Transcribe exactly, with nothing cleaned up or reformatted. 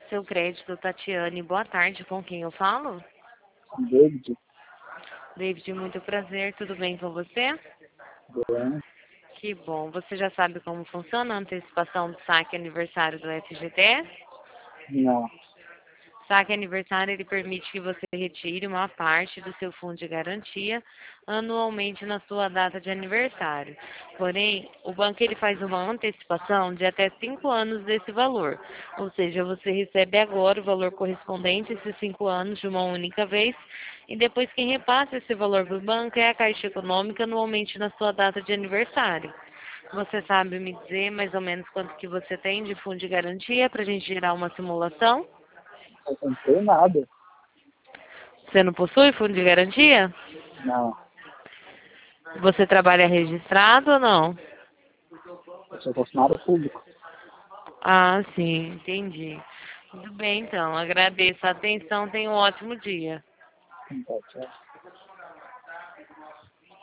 Seu crédito, Tatiane. Boa tarde, com quem eu falo? David, David, muito prazer, tudo bem com você? bem, Que bom. Você já sabe como funciona a antecipação do saque aniversário do F G T S? não, Saque aniversário, ele permite que você retire uma parte do seu fundo de garantia anualmente na sua data de aniversário. Porém, o banco ele faz uma antecipação de até cinco anos desse valor. Ou seja, você recebe agora o valor correspondente a esses cinco anos de uma única vez e depois quem repassa esse valor para o banco é a Caixa Econômica anualmente na sua data de aniversário. Você sabe me dizer mais ou menos quanto que você tem de fundo de garantia para a gente gerar uma simulação? eu não tenho nada, Você não possui fundo de garantia? não, Você trabalha registrado ou não? eu sou funcionário público. Ah, sim, entendi. Tudo bem, então. Agradeço a atenção. Tenha um ótimo dia. Então, tchau.